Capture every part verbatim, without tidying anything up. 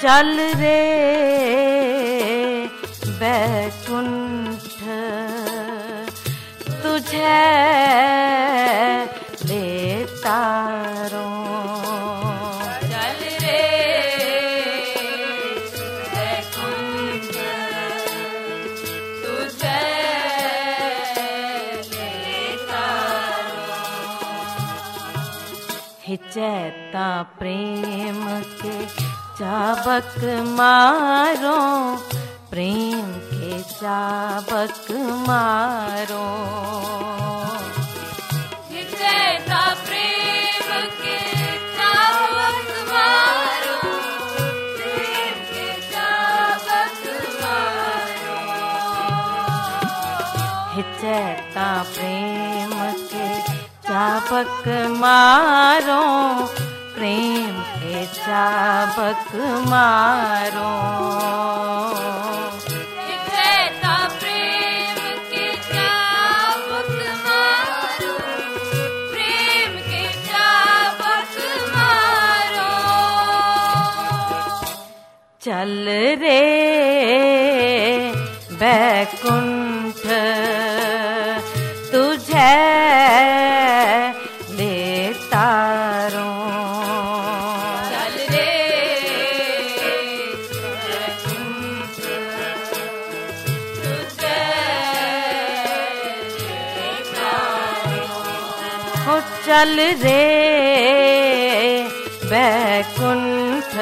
चल रे बैकुंठ तुझे ले तारो। चल रे बैकुंठ तुझे ले तारो। हिचैता प्रेम के चाबक मारो, प्रेम के चाबक मारो। हिचैता प्रेम के चाबक मारो, प्रेम के चाबक मारो। हिचैता प्रेम के चाबक मारो, प्रेम के चाबक मारो। हिचैता प्रेम के चाबक मारो, प्रेम के चाबक मारो। चल रे बैकुंठ तुझे ले तारो। चल रे बैकुंठ तुझे ले तारो। हो चल रे बैकुंठ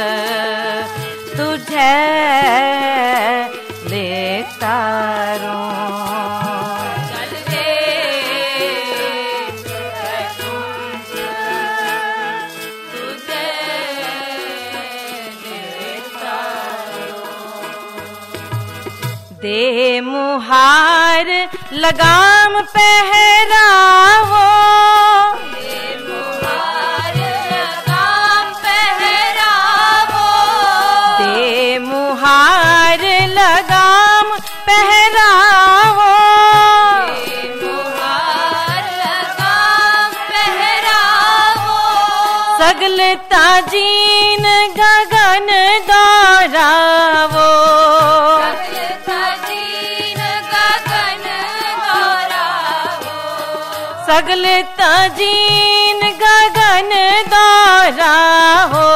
तुझे ले तारो। चल रे बैकुंठ तुझे ले तारो। दे मुहार लगाम पहरावो, दे मुहार लगाम पहरावो। दे मुहार लगाम पहरावो। दे मुहार लगाम पहरावो। सगल ताजीन गगन दौरावो। सगल ताजीन गगन दौरावो। सगल ताजीन गगन दौरावो।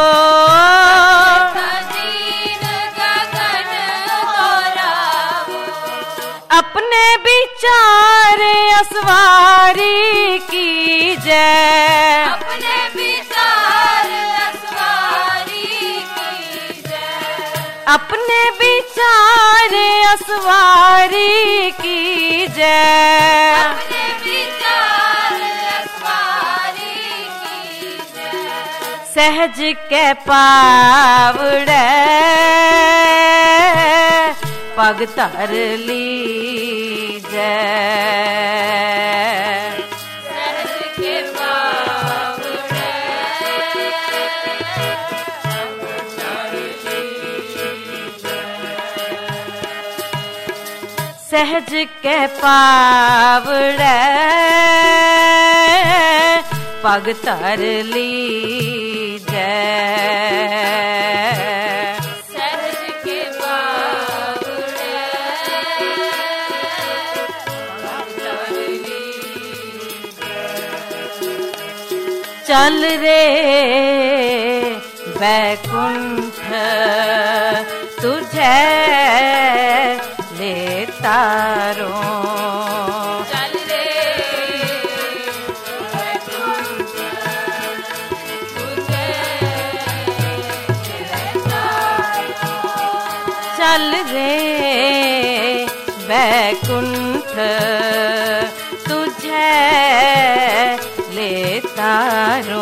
ताजीन गगन दौरावो। अपने विचार असवारी की जय। अपने विचार असवारी की जय। अपने विचार असवारी की जय। अपने विचार असवारी की जय। सहज के पावड़े पग धर लीजै। सहज के पावड़े सहज के पावड़े पग धर लीजै। सहज के पावड़े चल रे बैकुंठ तुझे ले तारो। चल रे बैकुंठ तुझे ले तारो। चल रे बैकुंठ तुझे ले तारो।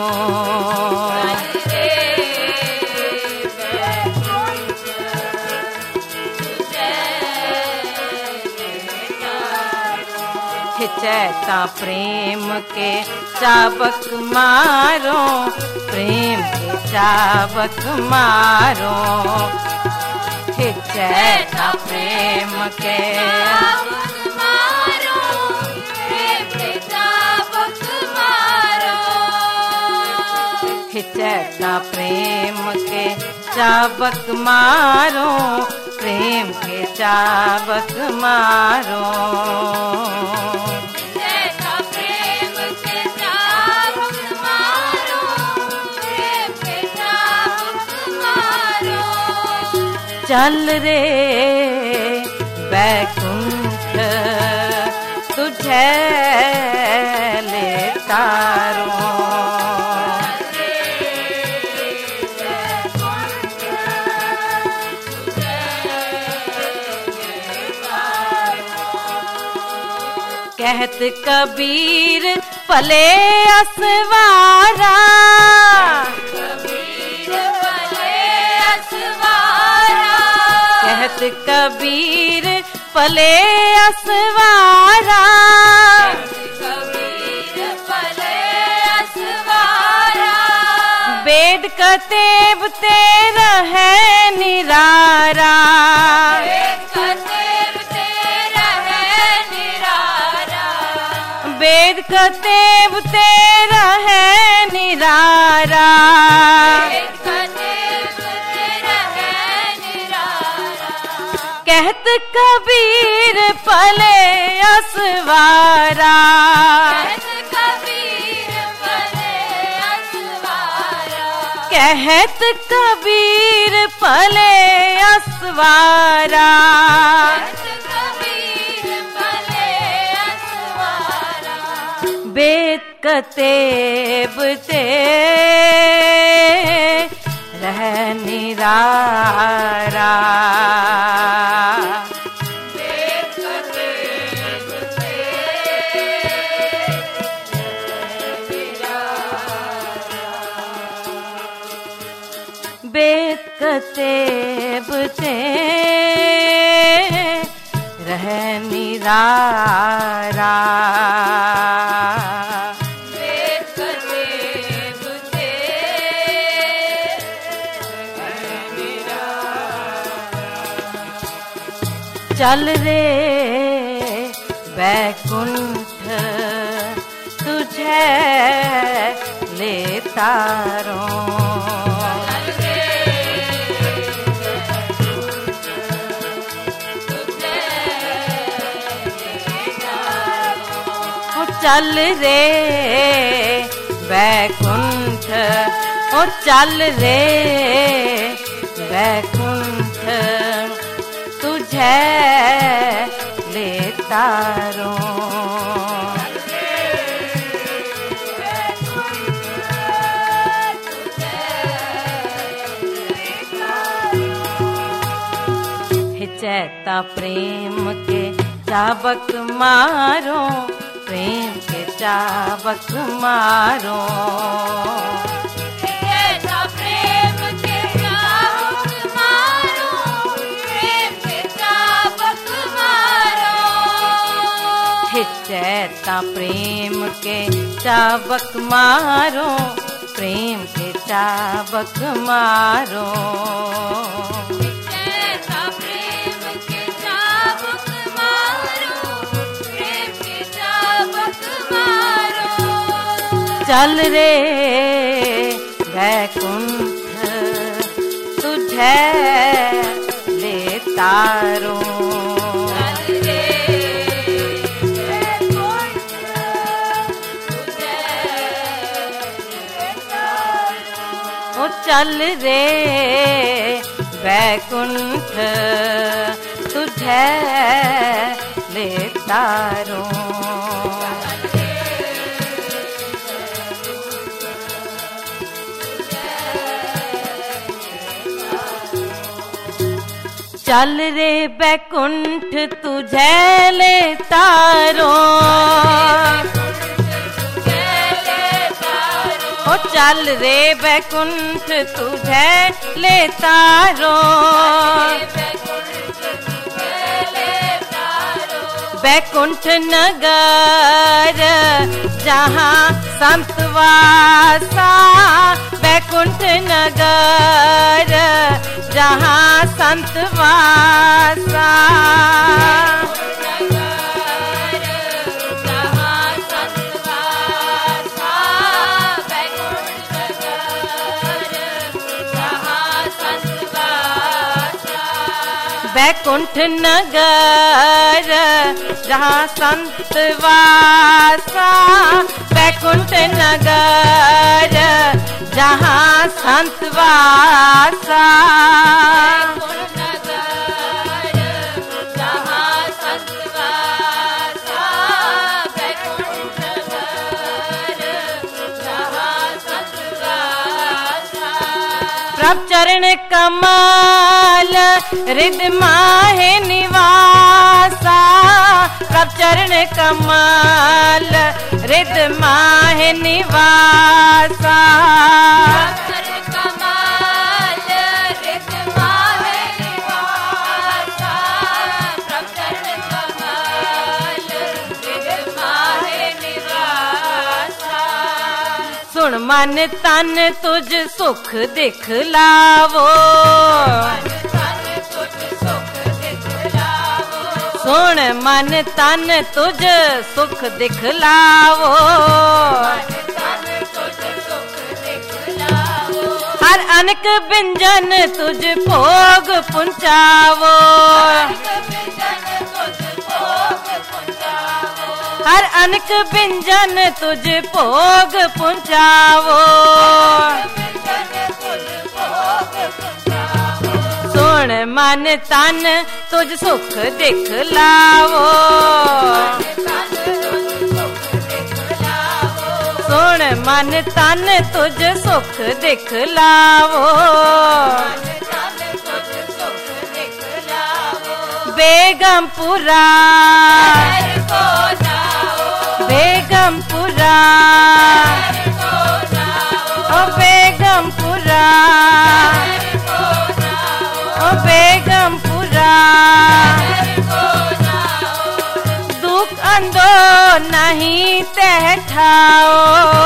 हिचैता प्रेम के चाबक मारो, प्रेम के चाबक मारो। हिचैता प्रेम के मारो, प्रेम के चाबक मारो। हिचैता प्रेम के चाबक मारो, प्रेम के चाबक मारो। जैसा प्रेम के चाबक मारो, प्रेम के चाबक मारो। चल रे बैकुंठ तुझे ले तारो। कहत कबीर पले असवारा, कबीर पले असवारा। कहत कबीर पले असवारा। कबीर पले असवारा। वेद कतेब तेरा है निरारा। वेद कतेब तेरा है निरारा। वेद कतेब तेरा है निरारा। वेद कतेब तेरा है निरारा। कहत कबीर पले असवारा। कहत कबीर पले असवारा। कहत कबीर पले असवारा। कहत कबीर पले असवारा। वेद कतेब ते रह निरारा। वेद कतेब वेद कतेब ते रह निरारा। वेद कतेब ते चल रे बैकुंठ तुझे ले तारो। ओ चल रे बैकुंठ, ओ चल रे बैकुंठ तुझे ले तारो। हिचैता प्रेम के चाबक मारो, प्रेम के चाबक मारो। जैसा प्रेम के चाबक मारो, प्रेम के चाबक मारो। हिचैता प्रेम के चाबक मारो, प्रेम के चाबक मारो। जैसा प्रेम के चाबक मारो, प्रेम के चाबक मारो। चल रे बैकुंठ तुझे ले तारो। चल रे बैकुंठ तुझे ले तारो। ओ चल रे बैकुंठ तुझे ले तारो। चल रे बैकुंठ तुझे ले तारो। ओ चल रे बैकुंठ तुझे ले तारो। बैकुंठ नगर जहाँ संत वासा, बैकुंठ नगर जहाँ संत वासा। संत बैकुंठ नगर जहाँ संत वासा, बैकुंठ नगर जहाँ संत वासा, प्रभ चरण कमल हृद माहे निवासा, प्रभ चरण कमल हृद माहे निवासा, सुन मन तन तुझ सुख दिखलावो, सुन मन तन तुझ सुख दिखलावो, हर अनक व्यंजन तुझ भोग पुंचावो, हर अनक व्यंजन तुझ भोग पुंचावो, सुन मन तन तुझ सुख दिखलावो, सुन मन तन तुझ सुख दिखलावो, बेगमपुरा बेगमपुरा ओ बेगमपुरा ओ बेगमपुरा, दुख अंदो नहीं तह ठाओ,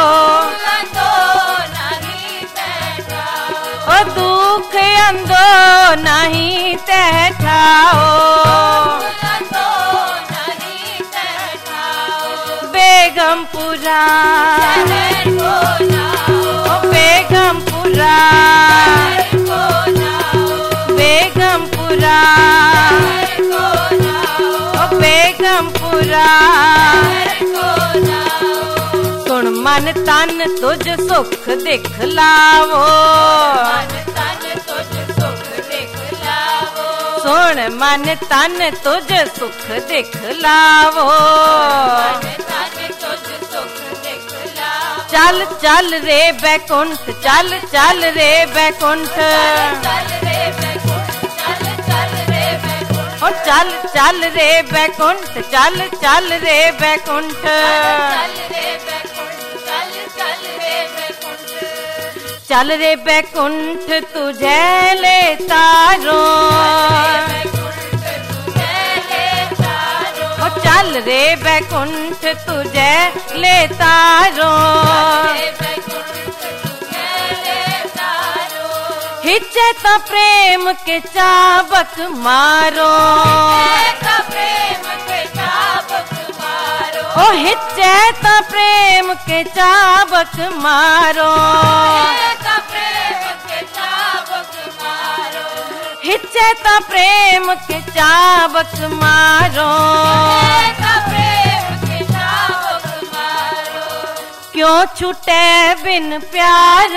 ओ दुख अंदो नहीं तह ठाओ, बेगमपुरा ओ बेगमपुरा बेगमपुरा ओ बेगमपुरा, सुन मन तन तुझ सुख दिखलावो, सुन मन तन तुझ सुख दिखलावो, चल चल रे बैकुंठ चल चल रे बैकुंठ, ओ चल चल रे बैकुंठ चल चल रे बैकुंठ, चल रे बैकुंठ तुझे ले तारो, ओ चल रे बैकुंठ तुझे ले तारो, हिचे तो प्रेम के चाबक मारो, ओ हिचे तो प्रेम के चाबक मारो, हिचे तो प्रेम के चाबक मारो, क्यों छूटे बिन प्यार,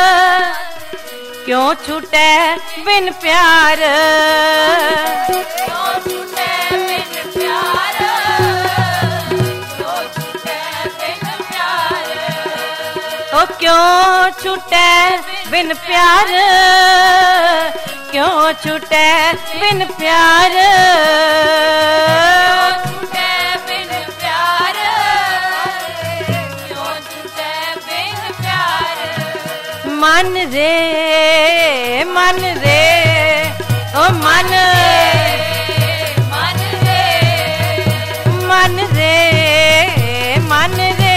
क्यों छूटे बिन प्यार, क्यों छूटे बिन प्यार, क्यों छूटे बिन प्यार, ओ क्यों छूटे बिन प्यार, क्यों छूटे बिन प्यार, छूटे बिन प्यार, क्यों छूटे बिन प्यार, मन रे मन रे ओ मन मन रे मन रे मन रे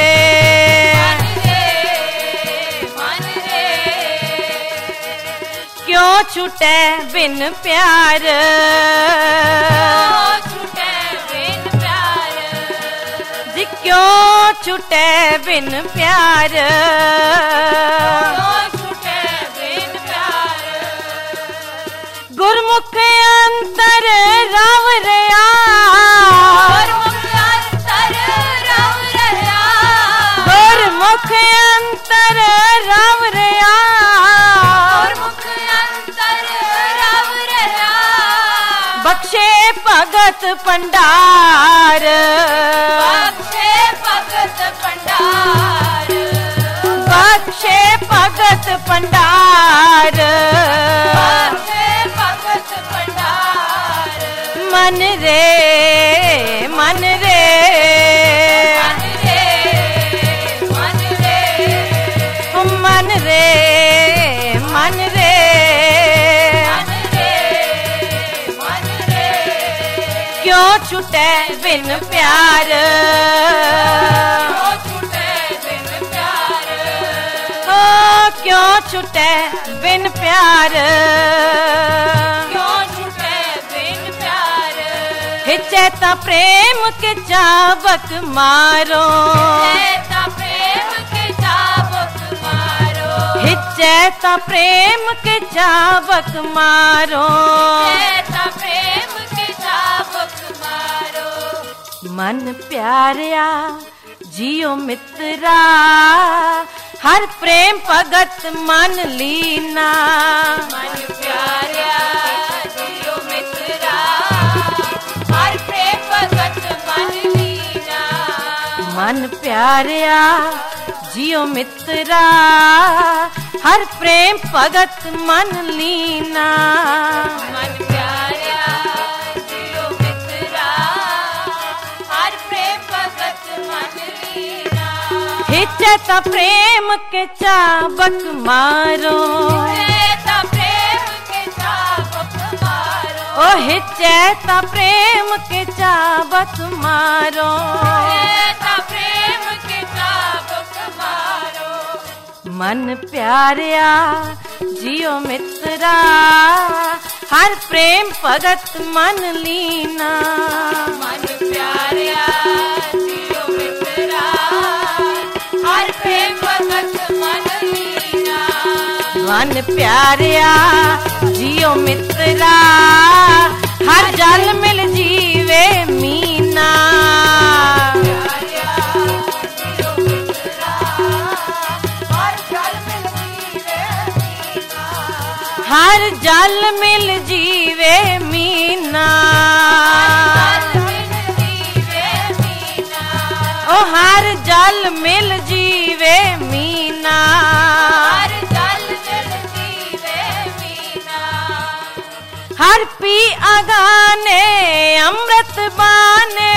मन रे, क्यों छूटे बिन प्यार, छूटे बिन प्यार, जी क्यों छूटे बिन प्यार, गुरमुख भंडार बख्शे भगत भंडार बख्शे भगत भंडार बख्शे भगत भंडार मन रे मन रे मन रे मन रे मन रे मन रे मन रे मन रे क्यों छुटे बिन प्यार ओ छूटे बिन प्यार ओ क्यों छुटे बिन प्यार क्यों छूटे बिन प्यार हिचे ता प्रेम के चाबक मारो ऐसा प्रेम के चाबुक मारो हिचे ता प्रेम के चाबक मारो ऐसा प्रेम के चाबुक मारो मन प्यारिया जियो मित्रा हर प्रेम भगत मन लीना मन प्यारा जियो मित्रा हर प्रेम भगत मन लीना मन प्यारिया जियो मित्रा हर प्रेम भगत मन लीना मन प्यारा जियो मित्रा हर प्रेम भगत मन लीना हिचे ता प्रेम के चाबक मारो ऐसा प्रेम के चाबुक मारो ओ हिचे ता प्रेम के चाबक मारो ऐसा प्रेम के चाबुक मारो मन प्यारिया जियो मित्रा हर प्रेम भगत मन लीना मन प्यारा जियो मित्रा हर प्रेम भगत मन लीना मन प्यारिया जियो मित्रा हर जल मिल जीवे मीना हर जल मिल जीवे मीना ओ हर जल मिल जीवे मीना हर पी अगाने अमृत बाने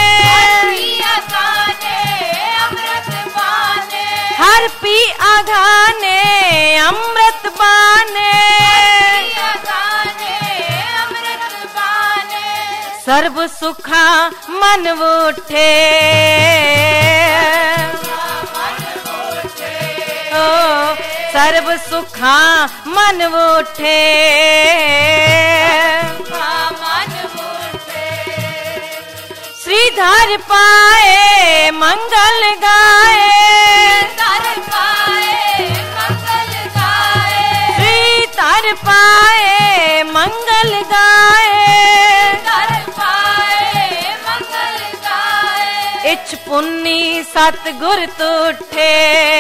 हर पी अगाने अमृत बाने सर्व सुखा मन उठे ओ सर्व सुखा मन उठे श्रीधर पाए मंगल गाए श्रीधर पाए मंगल गाए इच पुन्नी सतगुर तुठे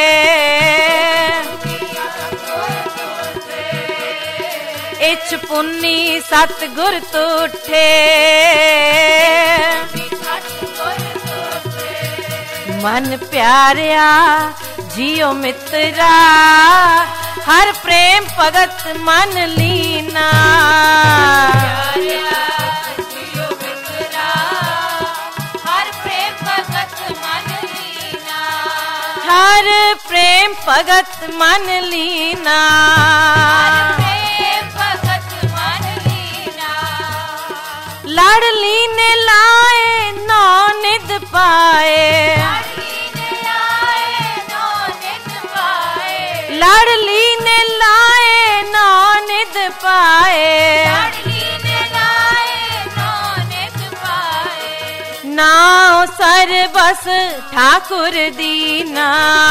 इच पुन्नी सतगुर तुठे मन प्यारिया जियो मित्रा हर प्रेम भगत मन लीना हर प्रेम भगत मन लीना लाडली ने लाए नौ निध पाए लाडली ने लाए नौ निध पाए नाव सर बस ठाकुर दीना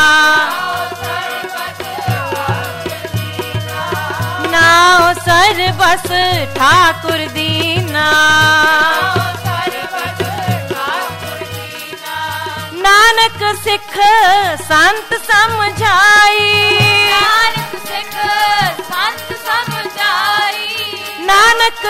नाव सर बस ठाकुर दीना नानक सिख संत समझाई नानक